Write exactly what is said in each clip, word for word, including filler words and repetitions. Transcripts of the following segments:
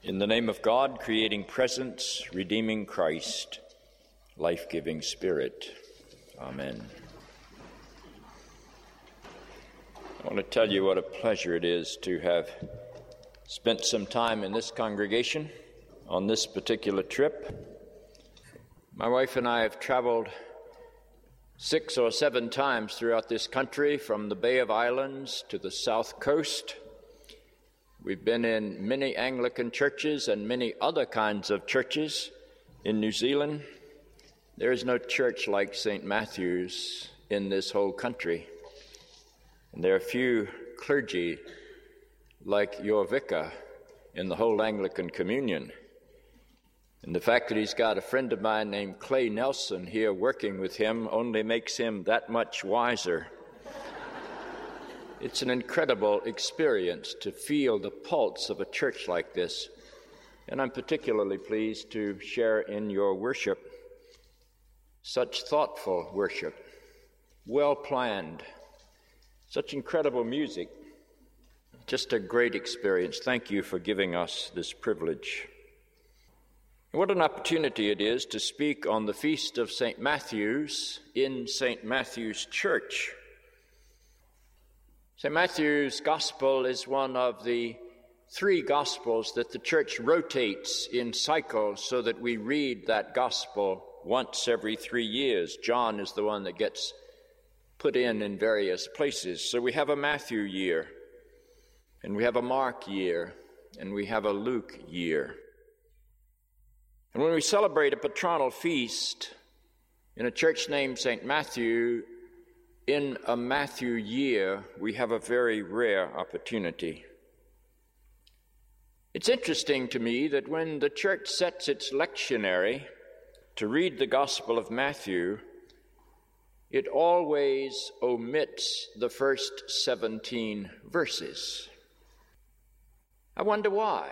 In the name of God, creating presence, redeeming Christ, life-giving Spirit. Amen. I want to tell you what a pleasure it is to have spent some time in this congregation on this particular trip. My wife and I have traveled six or seven times throughout this country, from the Bay of Islands to the South Coast. We've been in many Anglican churches and many other kinds of churches in New Zealand. There is no church like Saint Matthew's in this whole country. And there are few clergy like your vicar in the whole Anglican communion. And the fact that he's got a friend of mine named Clay Nelson here working with him only makes him that much wiser. It's an incredible experience to feel the pulse of a church like this, and I'm particularly pleased to share in your worship. Such thoughtful worship, well planned, such incredible music, just a great experience. Thank you for giving us this privilege. What an opportunity it is to speak on the feast of Saint Matthew's in Saint Matthew's Church. Saint Matthew's Gospel is one of the three Gospels that the Church rotates in cycles so that we read that Gospel once every three years. John is the one that gets put in in various places. So we have a Matthew year, and we have a Mark year, and we have a Luke year. And when we celebrate a patronal feast in a church named Saint Matthew, in a Matthew year, we have a very rare opportunity. It's interesting to me that when the church sets its lectionary to read the Gospel of Matthew, it always omits the first seventeen verses. I wonder why.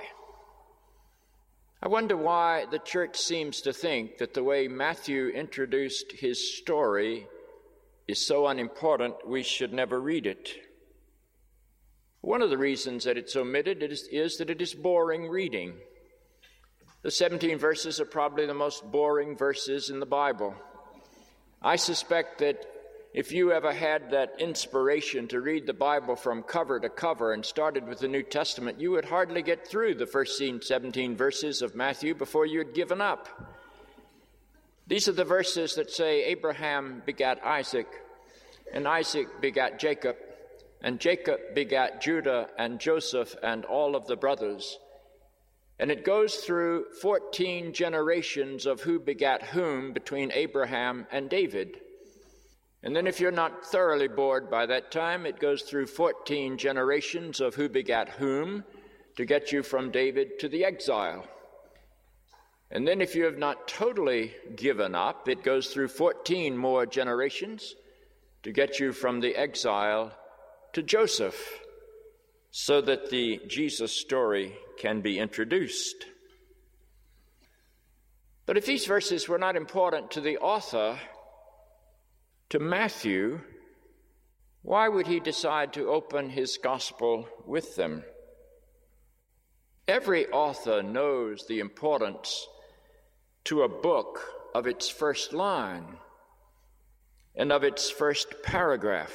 I wonder why the church seems to think that the way Matthew introduced his story is so unimportant we should never read it. One of the reasons that it's omitted is, is that it is boring reading. The seventeen verses are probably the most boring verses in the Bible. I suspect that if you ever had that inspiration to read the Bible from cover to cover and started with the New Testament, you would hardly get through the first seventeen verses of Matthew before you had given up. These are the verses that say Abraham begat Isaac, and Isaac begat Jacob, and Jacob begat Judah and Joseph and all of the brothers. And it goes through fourteen generations of who begat whom between Abraham and David. And then if you're not thoroughly bored by that time, it goes through fourteen generations of who begat whom to get you from David to the exile. And then if you have not totally given up, it goes through fourteen more generations to get you from the exile to Joseph, so that the Jesus story can be introduced. But if these verses were not important to the author, to Matthew, why would he decide to open his gospel with them? Every author knows the importance to a book of its first line and of its first paragraph.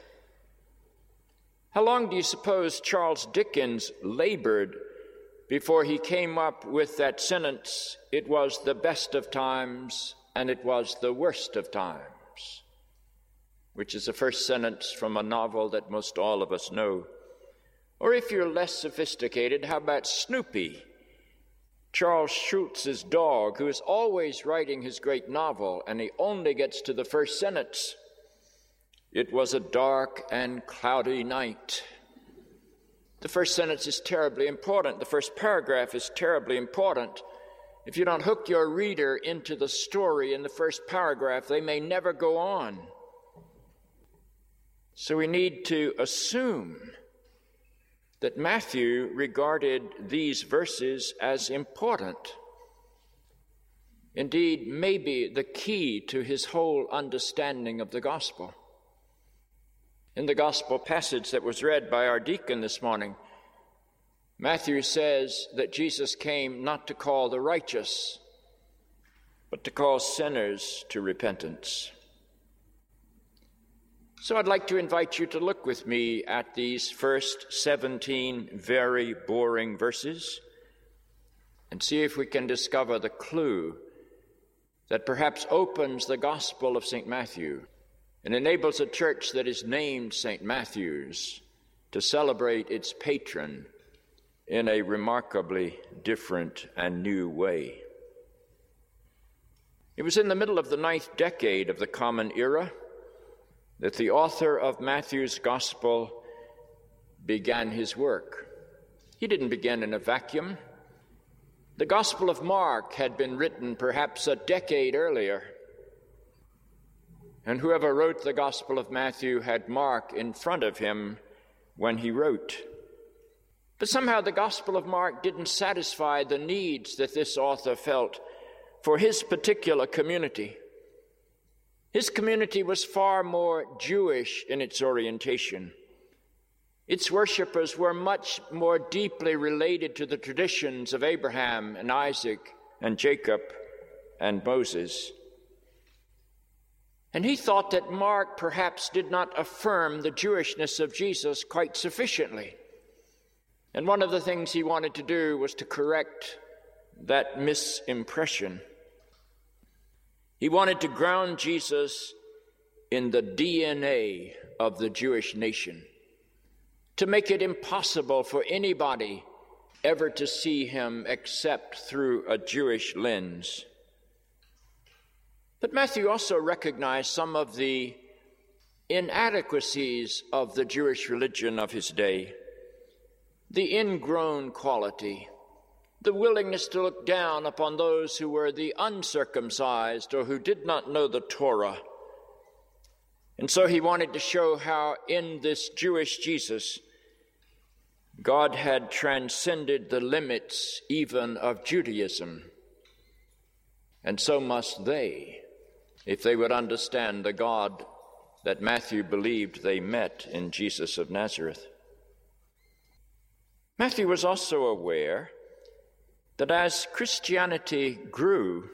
How long do you suppose Charles Dickens labored before he came up with that sentence, "It was the best of times and it was the worst of times," which is the first sentence from a novel that most all of us know? Or if you're less sophisticated, how about Snoopy, Charles Schulz's dog, who is always writing his great novel, and he only gets to the first sentence. It was a dark and cloudy night. The first sentence is terribly important. The first paragraph is terribly important. If you don't hook your reader into the story in the first paragraph, they may never go on. So we need to assume that Matthew regarded these verses as important. Indeed, maybe the key to his whole understanding of the gospel. In the gospel passage that was read by our deacon this morning, Matthew says that Jesus came not to call the righteous, but to call sinners to repentance. So I'd like to invite you to look with me at these first seventeen very boring verses and see if we can discover the clue that perhaps opens the Gospel of Saint Matthew and enables a church that is named Saint Matthew's to celebrate its patron in a remarkably different and new way. It was in the middle of the ninth decade of the Common Era that the author of Matthew's Gospel began his work. He didn't begin in a vacuum. The Gospel of Mark had been written perhaps a decade earlier, and whoever wrote the Gospel of Matthew had Mark in front of him when he wrote. But somehow the Gospel of Mark didn't satisfy the needs that this author felt for his particular community. His community was far more Jewish in its orientation. Its worshippers were much more deeply related to the traditions of Abraham and Isaac and Jacob and Moses. And he thought that Mark perhaps did not affirm the Jewishness of Jesus quite sufficiently. And one of the things he wanted to do was to correct that misimpression. He wanted to ground Jesus in the D N A of the Jewish nation, to make it impossible for anybody ever to see him except through a Jewish lens. But Matthew also recognized some of the inadequacies of the Jewish religion of his day, the ingrown quality, the willingness to look down upon those who were the uncircumcised or who did not know the Torah. And so he wanted to show how in this Jewish Jesus, God had transcended the limits even of Judaism. And so must they, if they would understand the God that Matthew believed they met in Jesus of Nazareth. Matthew was also aware that as Christianity grew,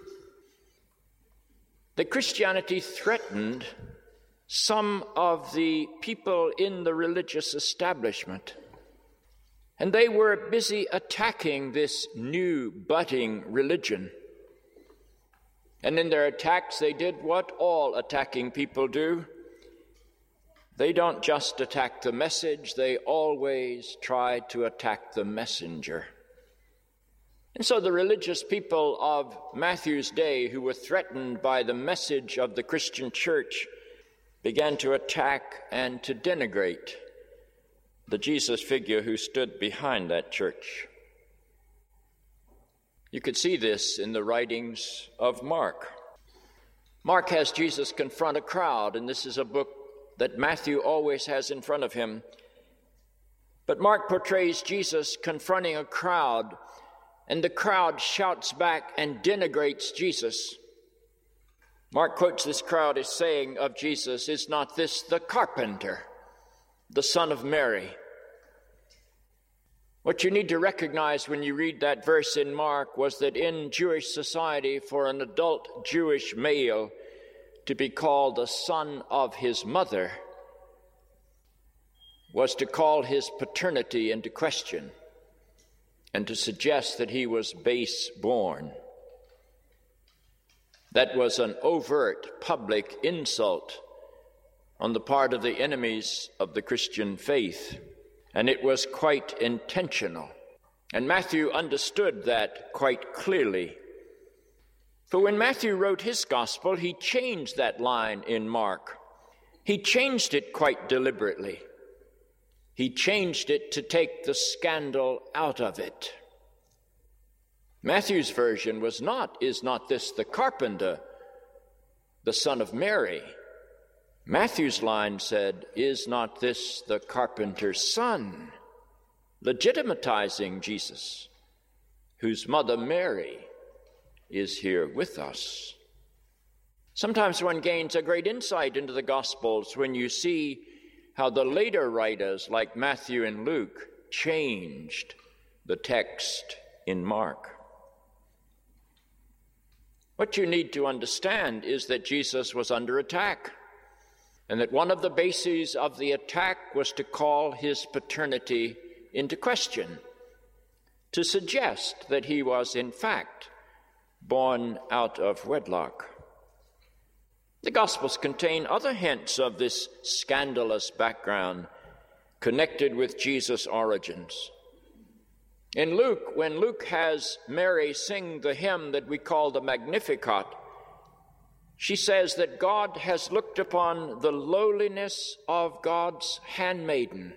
that Christianity threatened some of the people in the religious establishment. And they were busy attacking this new budding religion. And in their attacks, they did what all attacking people do. They don't just attack the message, they always try to attack the messenger. And so the religious people of Matthew's day, who were threatened by the message of the Christian church, began to attack and to denigrate the Jesus figure who stood behind that church. You could see this in the writings of Mark. Mark has Jesus confront a crowd, and this is a book that Matthew always has in front of him. But Mark portrays Jesus confronting a crowd, and the crowd shouts back and denigrates Jesus. Mark quotes this crowd as saying of Jesus, "Is not this the carpenter, the son of Mary?" What you need to recognize when you read that verse in Mark was that in Jewish society, for an adult Jewish male to be called the son of his mother was to call his paternity into question and to suggest that he was base-born. That was an overt public insult on the part of the enemies of the Christian faith, and it was quite intentional. And Matthew understood that quite clearly. For when Matthew wrote his gospel, he changed that line in Mark. He changed it quite deliberately. He changed it to take the scandal out of it. Matthew's version was not, "Is not this the carpenter, the son of Mary?" Matthew's line said, "Is not this the carpenter's son?" legitimatizing Jesus, whose mother Mary is here with us. Sometimes one gains a great insight into the Gospels when you see how the later writers, like Matthew and Luke, changed the text in Mark. What you need to understand is that Jesus was under attack, and that one of the bases of the attack was to call his paternity into question, to suggest that he was in fact born out of wedlock. The Gospels contain other hints of this scandalous background connected with Jesus' origins. In Luke, when Luke has Mary sing the hymn that we call the Magnificat, she says that God has looked upon the lowliness of God's handmaiden.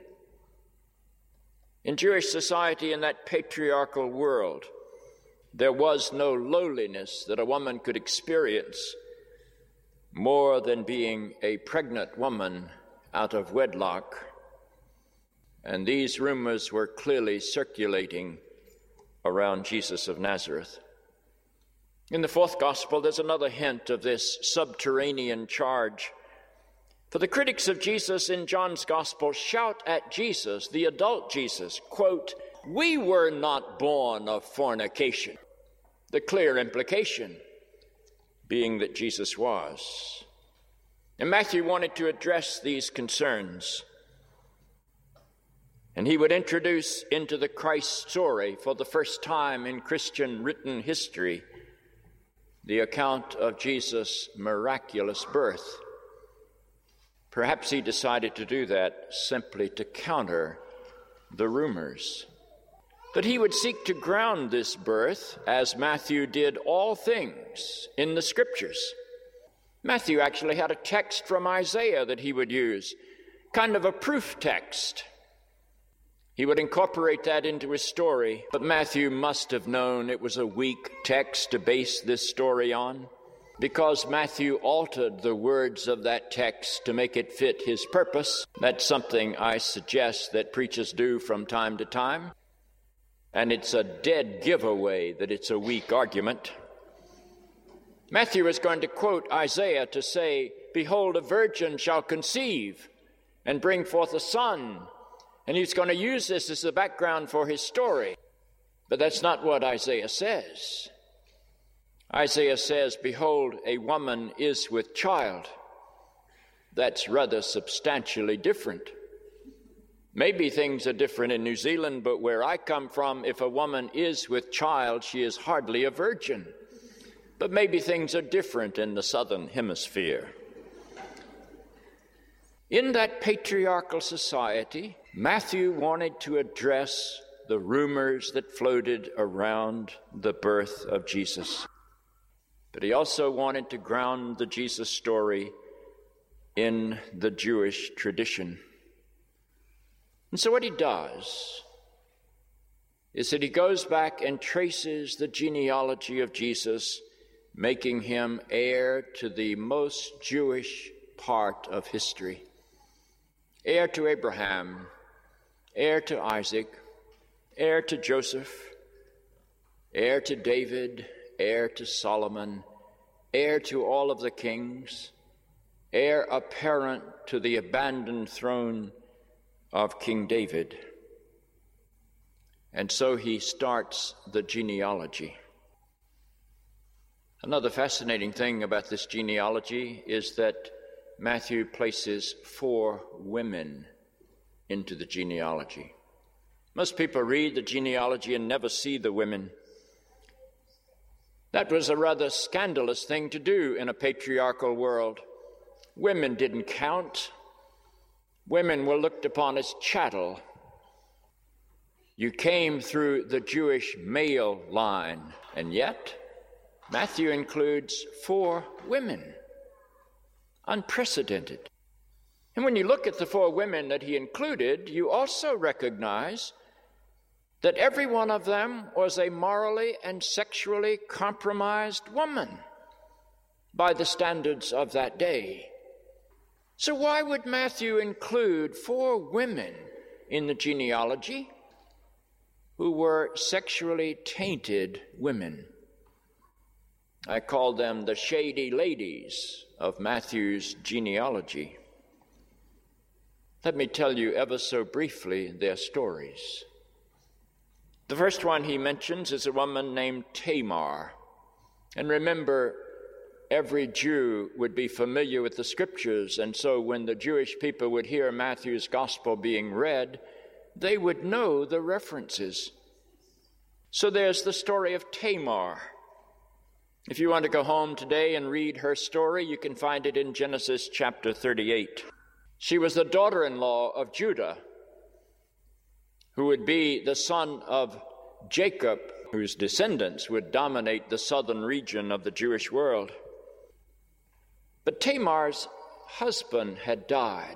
In Jewish society, in that patriarchal world, there was no lowliness that a woman could experience more than being a pregnant woman out of wedlock. And these rumors were clearly circulating around Jesus of Nazareth. In the fourth gospel, there's another hint of this subterranean charge. For the critics of Jesus in John's gospel shout at Jesus, the adult Jesus, quote, "We were not born of fornication." The clear implication being that Jesus was. And Matthew wanted to address these concerns. And he would introduce into the Christ story for the first time in Christian written history the account of Jesus' miraculous birth. Perhaps he decided to do that simply to counter the rumors. But he would seek to ground this birth, as Matthew did all things, in the Scriptures. Matthew actually had a text from Isaiah that he would use, kind of a proof text. He would incorporate that into his story, but Matthew must have known it was a weak text to base this story on, because Matthew altered the words of that text to make it fit his purpose. That's something I suggest that preachers do from time to time, and it's a dead giveaway that it's a weak argument. Matthew is going to quote Isaiah to say, "Behold, a virgin shall conceive and bring forth a son." And he's going to use this as the background for his story. But that's not what Isaiah says. Isaiah says, "Behold, a woman is with child." That's rather substantially different. Maybe things are different in New Zealand, but where I come from, if a woman is with child, she is hardly a virgin. But maybe things are different in the southern hemisphere. In that patriarchal society, Matthew wanted to address the rumors that floated around the birth of Jesus. But he also wanted to ground the Jesus story in the Jewish tradition. And so what he does is that he goes back and traces the genealogy of Jesus, making him heir to the most Jewish part of history. Heir to Abraham, heir to Isaac, heir to Joseph, heir to David, heir to Solomon, heir to all of the kings, heir apparent to the abandoned throne of King David. And so he starts the genealogy. Another fascinating thing about this genealogy is that Matthew places four women into the genealogy. Most people read the genealogy and never see the women. That was a rather scandalous thing to do in a patriarchal world. Women didn't count. Women were looked upon as chattel. You came through the Jewish male line, and yet Matthew includes four women. Unprecedented. And when you look at the four women that he included, you also recognize that every one of them was a morally and sexually compromised woman by the standards of that day. So why would Matthew include four women in the genealogy who were sexually tainted women? I call them the shady ladies of Matthew's genealogy. Let me tell you ever so briefly their stories. The first one he mentions is a woman named Tamar. And remember, every Jew would be familiar with the scriptures, and so when the Jewish people would hear Matthew's gospel being read, they would know the references. So there's the story of Tamar. If you want to go home today and read her story, you can find it in Genesis chapter thirty-eight. She was the daughter-in-law of Judah, who would be the son of Jacob, whose descendants would dominate the southern region of the Jewish world. But Tamar's husband had died.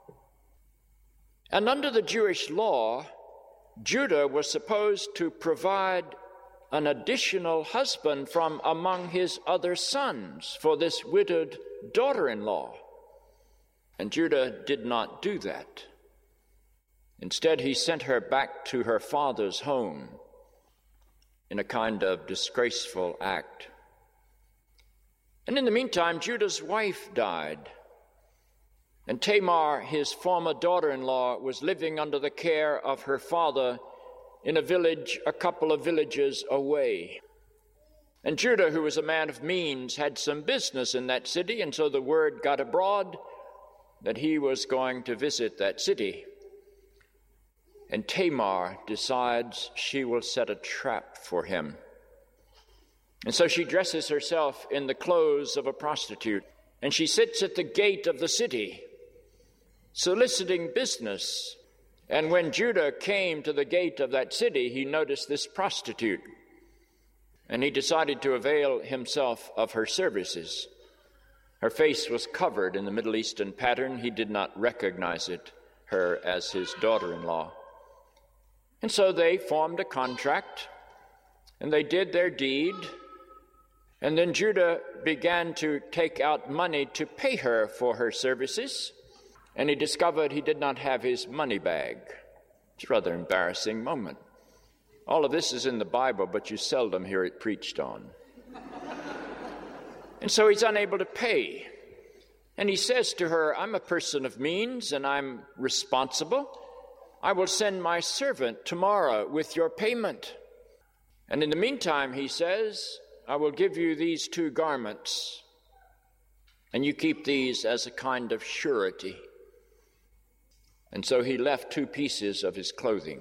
And under the Jewish law, Judah was supposed to provide an additional husband from among his other sons for this widowed daughter-in-law. And Judah did not do that. Instead, he sent her back to her father's home in a kind of disgraceful act. And in the meantime, Judah's wife died. And Tamar, his former daughter-in-law, was living under the care of her father in a village a couple of villages away. And Judah, who was a man of means, had some business in that city, and so the word got abroad that he was going to visit that city. And Tamar decides she will set a trap for him. And so she dresses herself in the clothes of a prostitute, and she sits at the gate of the city, soliciting business. And when Judah came to the gate of that city, he noticed this prostitute, and he decided to avail himself of her services. Her face was covered in the Middle Eastern pattern. He did not recognize it, her as his daughter-in-law. And so they formed a contract, and they did their deed. And then Judah began to take out money to pay her for her services, and he discovered he did not have his money bag. It's a rather embarrassing moment. All of this is in the Bible, but you seldom hear it preached on. And so he's unable to pay. And he says to her, I'm a person of means, and I'm responsible. I will send my servant tomorrow with your payment. And in the meantime, he says, I will give you these two garments, and you keep these as a kind of surety. And so he left two pieces of his clothing.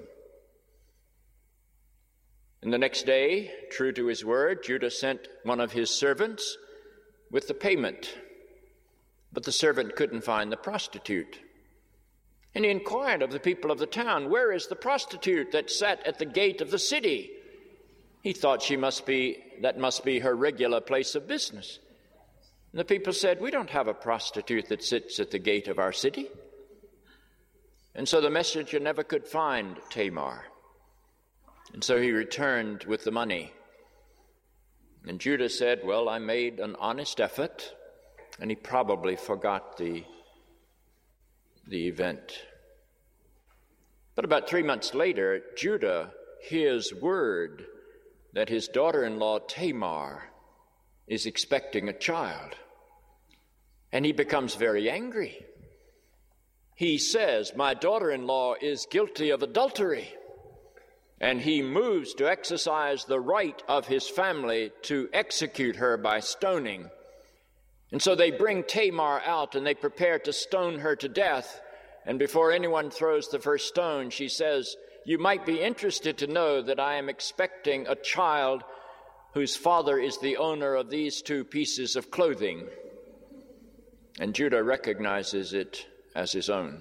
And the next day, true to his word, Judah sent one of his servants with the payment. But the servant couldn't find the prostitute. And he inquired of the people of the town, where is the prostitute that sat at the gate of the city? He thought she must be, that must be her regular place of business. And the people said, we don't have a prostitute that sits at the gate of our city. And so the messenger never could find Tamar. And so he returned with the money. And Judah said, well, I made an honest effort. And he probably forgot the, the event. But about three months later, Judah hears word that his daughter-in-law Tamar is expecting a child. And he becomes very angry. He says, my daughter-in-law is guilty of adultery. And he moves to exercise the right of his family to execute her by stoning. And so they bring Tamar out and they prepare to stone her to death. And before anyone throws the first stone, she says, you might be interested to know that I am expecting a child whose father is the owner of these two pieces of clothing. And Judah recognizes it as his own.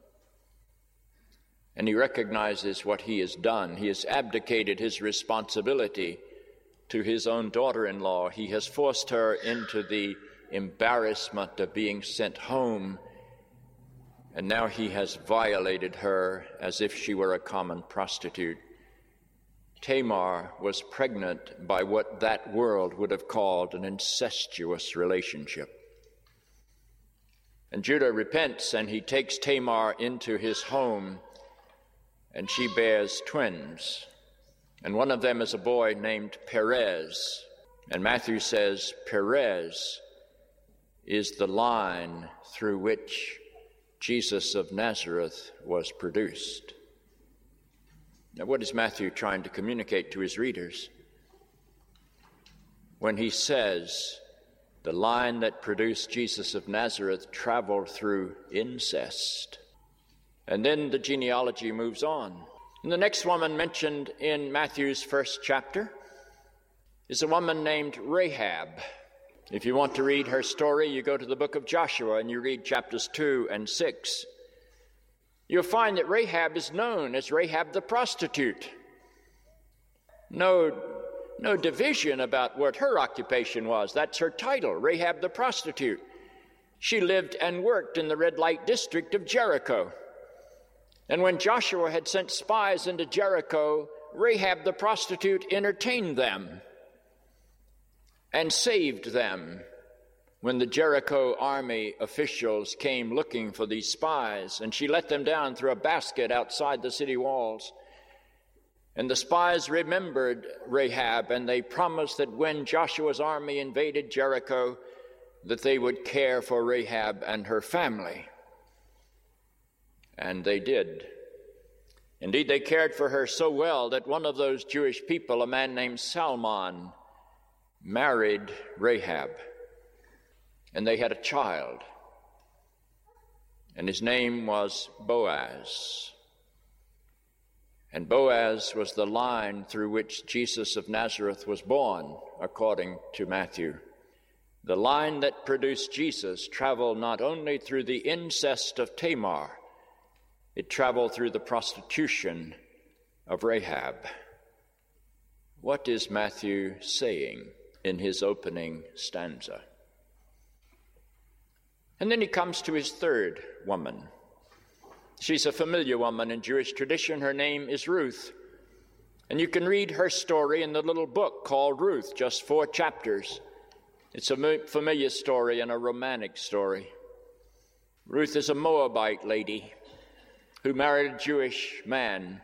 And he recognizes what he has done. He has abdicated his responsibility to his own daughter-in-law. He has forced her into the embarrassment of being sent home. And now he has violated her as if she were a common prostitute. Tamar was pregnant by what that world would have called an incestuous relationship. And Judah repents, and he takes Tamar into his home, and she bears twins. And one of them is a boy named Perez. And Matthew says Perez is the line through which Jesus of Nazareth was produced. Now, what is Matthew trying to communicate to his readers when he says the line that produced Jesus of Nazareth traveled through incest? And then the genealogy moves on. And the next woman mentioned in Matthew's first chapter is a woman named Rahab. If you want to read her story, you go to the book of Joshua and you read chapters two and six. You'll find that Rahab is known as Rahab the prostitute. No, no division about what her occupation was. That's her title, Rahab the prostitute. She lived and worked in the red light district of Jericho. And when Joshua had sent spies into Jericho, Rahab the prostitute entertained them and saved them when the Jericho army officials came looking for these spies, and she let them down through a basket outside the city walls. And the spies remembered Rahab, and they promised that when Joshua's army invaded Jericho, that they would care for Rahab and her family. And they did. Indeed, they cared for her so well that one of those Jewish people, a man named Salmon, married Rahab. And they had a child, and his name was Boaz. And Boaz was the line through which Jesus of Nazareth was born, according to Matthew. The line that produced Jesus traveled not only through the incest of Tamar, it traveled through the prostitution of Rahab. What is Matthew saying in his opening stanza? And then he comes to his third woman. She's a familiar woman in Jewish tradition. Her name is Ruth. And you can read her story in the little book called Ruth, just four chapters. It's a familiar story and a romantic story. Ruth is a Moabite lady who married a Jewish man.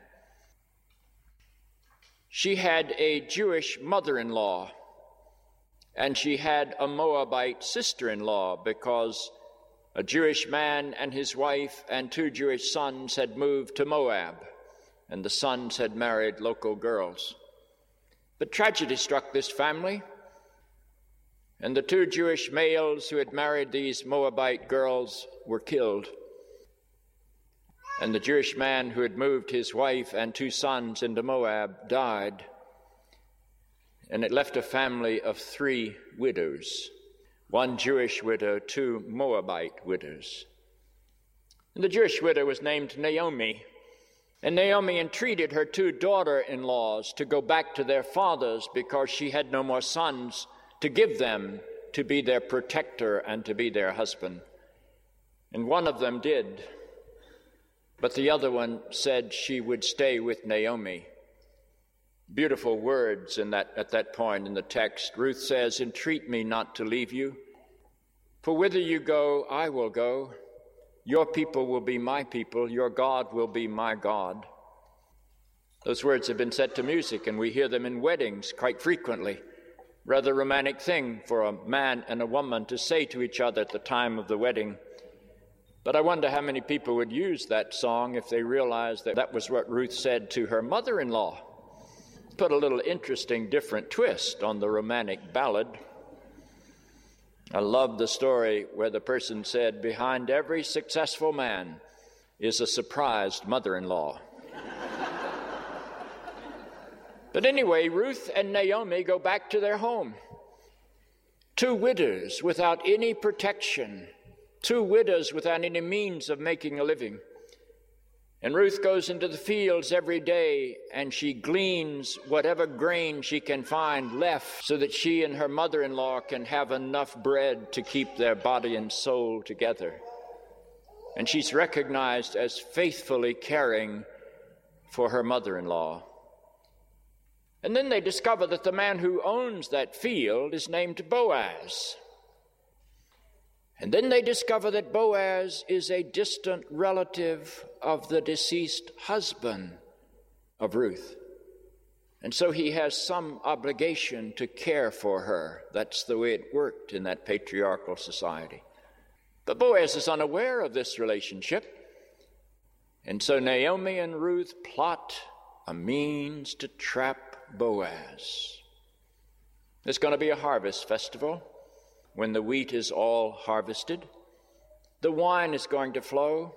She had a Jewish mother-in-law, and she had a Moabite sister-in-law, because a Jewish man and his wife and two Jewish sons had moved to Moab, and the sons had married local girls. But tragedy struck this family, and the two Jewish males who had married these Moabite girls were killed. And the Jewish man who had moved his wife and two sons into Moab died, and it left a family of three widows. One Jewish widow, two Moabite widows. And the Jewish widow was named Naomi, and Naomi entreated her two daughter-in-laws to go back to their fathers because she had no more sons to give them to be their protector and to be their husband. And one of them did, but the other one said she would stay with Naomi. Beautiful words in that, at that point in the text. Ruth says, "Entreat me not to leave you, for whither you go, I will go. Your people will be my people. Your God will be my God." Those words have been set to music, and we hear them in weddings quite frequently. Rather romantic thing for a man and a woman to say to each other at the time of the wedding. But I wonder how many people would use that song if they realized that that was what Ruth said to her mother-in-law. Put a little interesting, different twist on the romantic ballad. I love the story where the person said, "Behind every successful man is a surprised mother-in-law." But anyway, Ruth and Naomi go back to their home. Two widows without any protection, two widows without any means of making a living. And Ruth goes into the fields every day, and she gleans whatever grain she can find left so that she and her mother-in-law can have enough bread to keep their body and soul together. And she's recognized as faithfully caring for her mother-in-law. And then they discover that the man who owns that field is named Boaz. And then they discover that Boaz is a distant relative of the deceased husband of Ruth. And so he has some obligation to care for her. That's the way it worked in that patriarchal society. But Boaz is unaware of this relationship. And so Naomi and Ruth plot a means to trap Boaz. There's going to be a harvest festival when the wheat is all harvested. The wine is going to flow.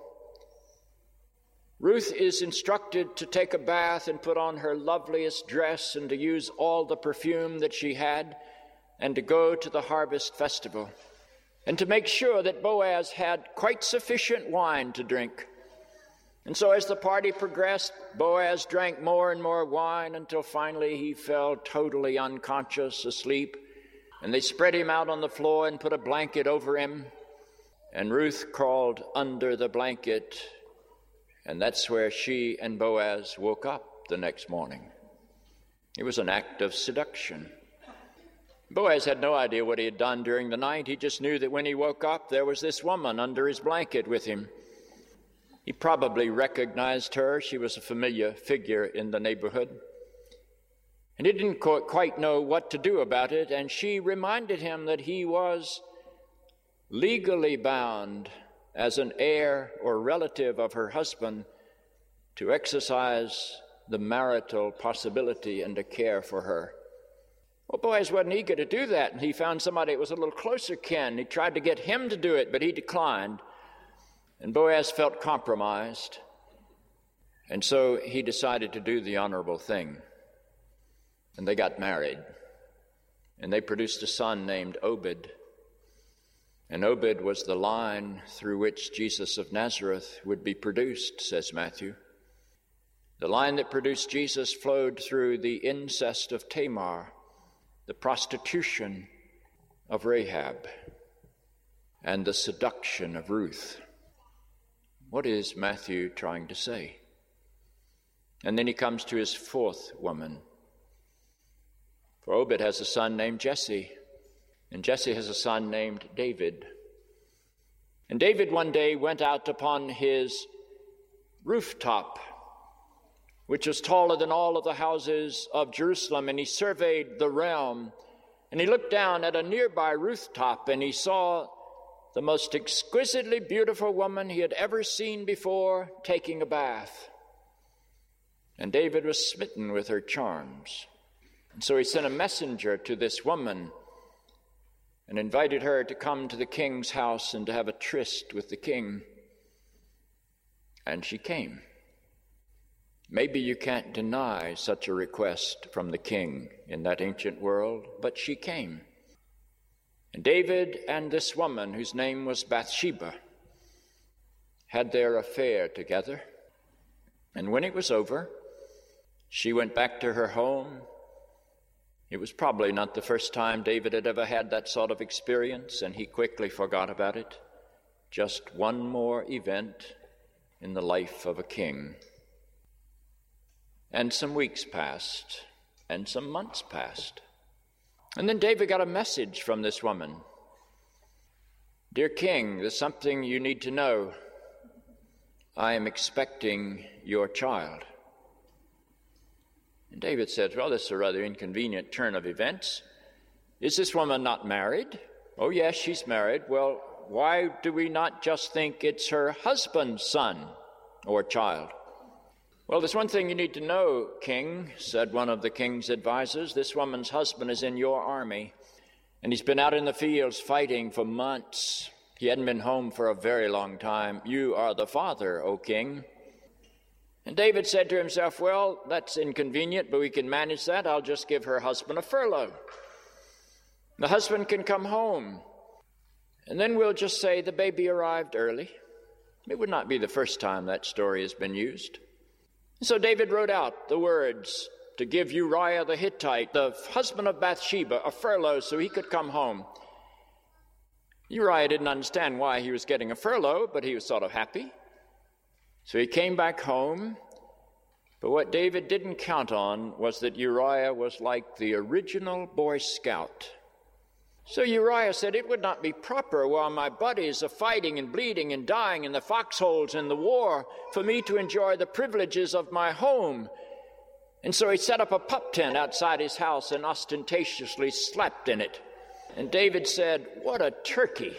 Ruth is instructed to take a bath and put on her loveliest dress and to use all the perfume that she had and to go to the harvest festival and to make sure that Boaz had quite sufficient wine to drink. And so as the party progressed, Boaz drank more and more wine until finally he fell totally unconscious, asleep, and they spread him out on the floor and put a blanket over him, and Ruth crawled under the blanket, and that's where she and Boaz woke up the next morning. It was an act of seduction. Boaz had no idea what he had done during the night. He just knew that when he woke up, there was this woman under his blanket with him. He probably recognized her. She was a familiar figure in the neighborhood. And he didn't quite know what to do about it, and she reminded him that he was legally bound as an heir or relative of her husband to exercise the marital possibility and to care for her. Well, Boaz wasn't eager to do that, and he found somebody that was a little closer kin. He tried to get him to do it, but he declined. And Boaz felt compromised, and so he decided to do the honorable thing. And they got married, and they produced a son named Obed. And Obed was the line through which Jesus of Nazareth would be produced, says Matthew. The line that produced Jesus flowed through the incest of Tamar, the prostitution of Rahab, and the seduction of Ruth. What is Matthew trying to say? And then he comes to his fourth woman. For Obed has a son named Jesse, and Jesse has a son named David. And David one day went out upon his rooftop, which was taller than all of the houses of Jerusalem, and he surveyed the realm, and he looked down at a nearby rooftop, and he saw the most exquisitely beautiful woman he had ever seen before taking a bath. And David was smitten with her charms. And so he sent a messenger to this woman and invited her to come to the king's house and to have a tryst with the king. And she came. Maybe you can't deny such a request from the king in that ancient world, but she came. And David and this woman, whose name was Bathsheba, had their affair together. And when it was over, she went back to her home. It was probably not the first time David had ever had that sort of experience, and he quickly forgot about it. Just one more event in the life of a king. And some weeks passed, and some months passed. And then David got a message from this woman. Dear king, there's something you need to know. I am expecting your child. And David said, well, this is a rather inconvenient turn of events. Is this woman not married? Oh, yes, she's married. Well, why do we not just think it's her husband's son or child? Well, there's one thing you need to know, king, said one of the king's advisors. This woman's husband is in your army, and he's been out in the fields fighting for months. He hadn't been home for a very long time. You are the father, O king. And David said to himself, well, that's inconvenient, but we can manage that. I'll just give her husband a furlough. The husband can come home, and then we'll just say the baby arrived early. It would not be the first time that story has been used. So David wrote out the words to give Uriah the Hittite, the husband of Bathsheba, a furlough so he could come home. Uriah didn't understand why he was getting a furlough, but he was sort of happy. So he came back home, but what David didn't count on was that Uriah was like the original Boy Scout. So Uriah said, it would not be proper while my buddies are fighting and bleeding and dying in the foxholes in the war for me to enjoy the privileges of my home. And so he set up a pup tent outside his house and ostentatiously slept in it. And David said, what a turkey.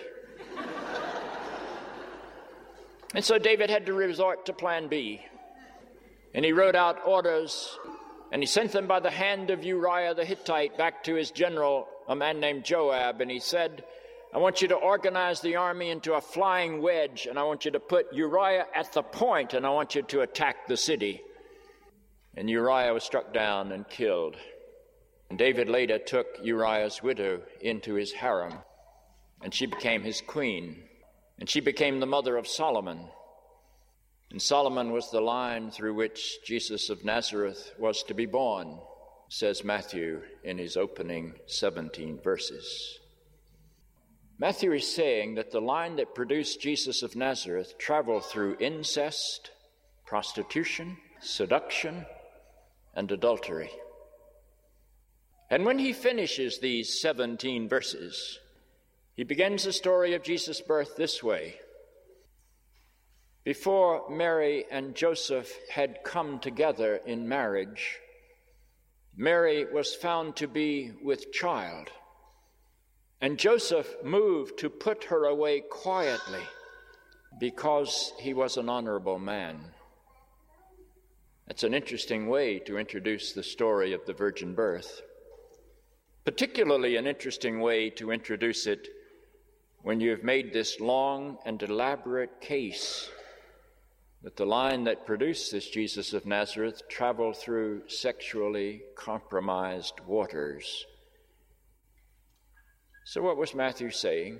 And so David had to resort to plan B. And he wrote out orders, and he sent them by the hand of Uriah the Hittite back to his general, a man named Joab, and he said, I want you to organize the army into a flying wedge, and I want you to put Uriah at the point, and I want you to attack the city. And Uriah was struck down and killed. And David later took Uriah's widow into his harem, and she became his queen, and she became the mother of Solomon. And Solomon was the line through which Jesus of Nazareth was to be born, says Matthew in his opening seventeen verses. Matthew is saying that the line that produced Jesus of Nazareth traveled through incest, prostitution, seduction, and adultery. And when he finishes these seventeen verses, he begins the story of Jesus' birth this way. Before Mary and Joseph had come together in marriage, Mary was found to be with child. And Joseph moved to put her away quietly because he was an honorable man. That's an interesting way to introduce the story of the virgin birth. Particularly an interesting way to introduce it when you've made this long and elaborate case that the line that produced this Jesus of Nazareth traveled through sexually compromised waters. So what was Matthew saying?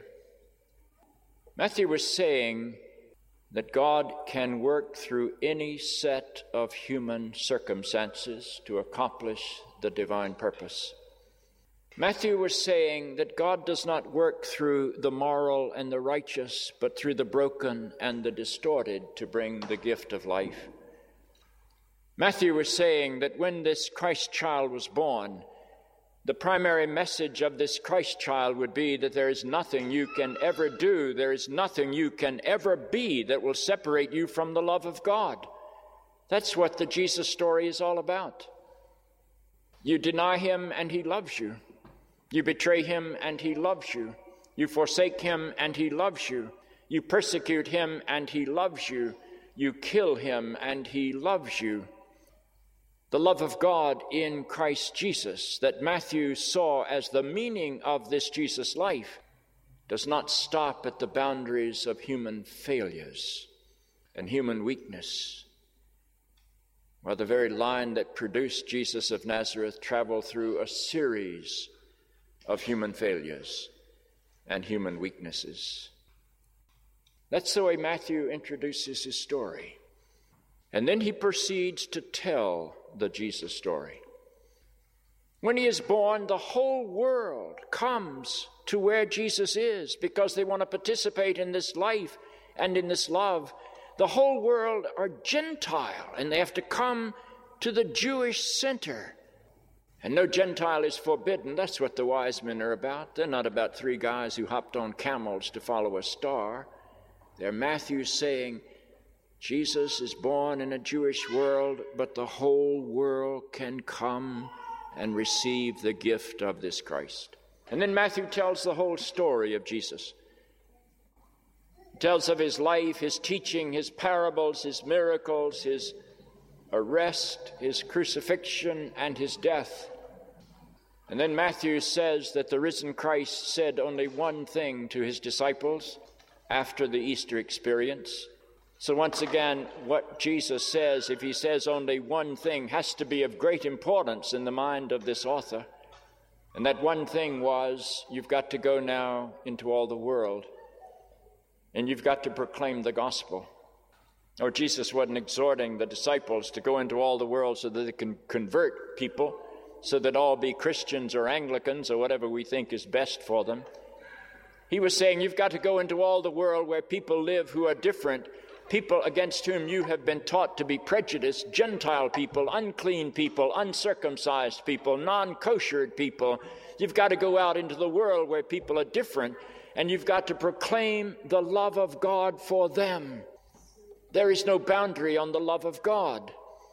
Matthew was saying that God can work through any set of human circumstances to accomplish the divine purpose. Matthew was saying that God does not work through the moral and the righteous, but through the broken and the distorted to bring the gift of life. Matthew was saying that when this Christ child was born, the primary message of this Christ child would be that there is nothing you can ever do, there is nothing you can ever be that will separate you from the love of God. That's what the Jesus story is all about. You deny him and he loves you. You betray him and he loves you. You forsake him and he loves you. You persecute him and he loves you. You kill him and he loves you. The love of God in Christ Jesus that Matthew saw as the meaning of this Jesus life does not stop at the boundaries of human failures and human weakness. While the very line that produced Jesus of Nazareth traveled through a series of human failures and human weaknesses. That's the way Matthew introduces his story. And then he proceeds to tell the Jesus story. When he is born, the whole world comes to where Jesus is because they want to participate in this life and in this love. The whole world are Gentile, and they have to come to the Jewish center. And no Gentile is forbidden. That's what the wise men are about. They're not about three guys who hopped on camels to follow a star. They're Matthew saying, Jesus is born in a Jewish world, but the whole world can come and receive the gift of this Christ. And then Matthew tells the whole story of Jesus. He tells of his life, his teaching, his parables, his miracles, his arrest, his crucifixion, and his death. And then Matthew says that the risen Christ said only one thing to his disciples after the Easter experience. So once again, what Jesus says, if he says only one thing, has to be of great importance in the mind of this author. And that one thing was, you've got to go now into all the world, and you've got to proclaim the gospel. Or Jesus wasn't exhorting the disciples to go into all the world so that they can convert people, so that all be Christians or Anglicans or whatever we think is best for them. He was saying you've got to go into all the world where people live who are different, people against whom you have been taught to be prejudiced, Gentile people, unclean people, uncircumcised people, non-koshered people. You've got to go out into the world where people are different, and you've got to proclaim the love of God for them. There is no boundary on the love of God,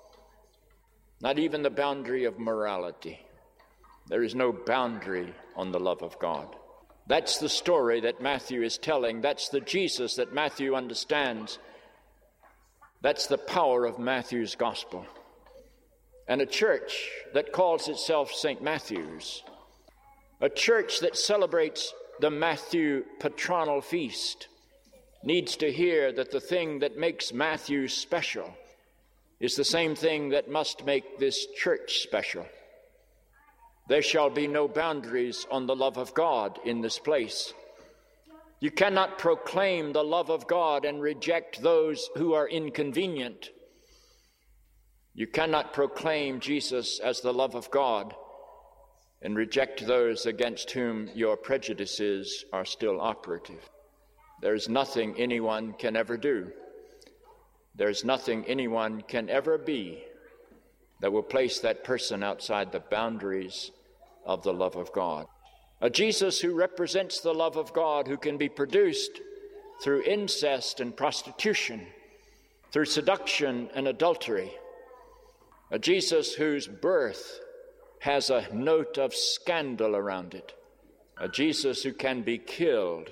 not even the boundary of morality. There is no boundary on the love of God. That's the story that Matthew is telling. That's the Jesus that Matthew understands. That's the power of Matthew's gospel. and a church that calls itself Saint Matthew's, a church that celebrates the Matthew Patronal Feast, needs to hear that the thing that makes Matthew special is the same thing that must make this church special. There shall be no boundaries on the love of God in this place. You cannot proclaim the love of God and reject those who are inconvenient. You cannot proclaim Jesus as the love of God and reject those against whom your prejudices are still operative. There's nothing anyone can ever do. There's nothing anyone can ever be that will place that person outside the boundaries of the love of God. A Jesus who represents the love of God, who can be produced through incest and prostitution, through seduction and adultery. A Jesus whose birth has a note of scandal around it. A Jesus who can be killed,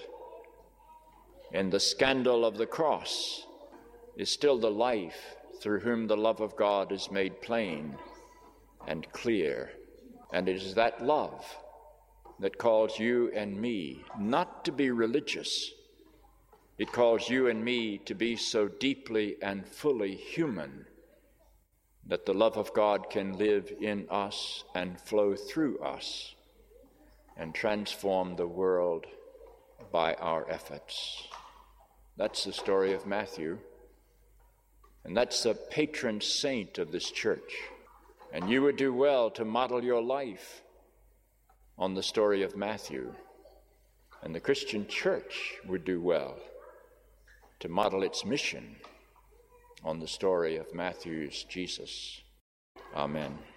and the scandal of the cross is still the life through whom the love of God is made plain and clear. And it is that love that calls you and me not to be religious. It calls you and me to be so deeply and fully human that the love of God can live in us and flow through us and transform the world by our efforts. That's the story of Matthew, and that's the patron saint of this church. And you would do well to model your life on the story of Matthew, and the Christian church would do well to model its mission on the story of Matthew's Jesus. Amen.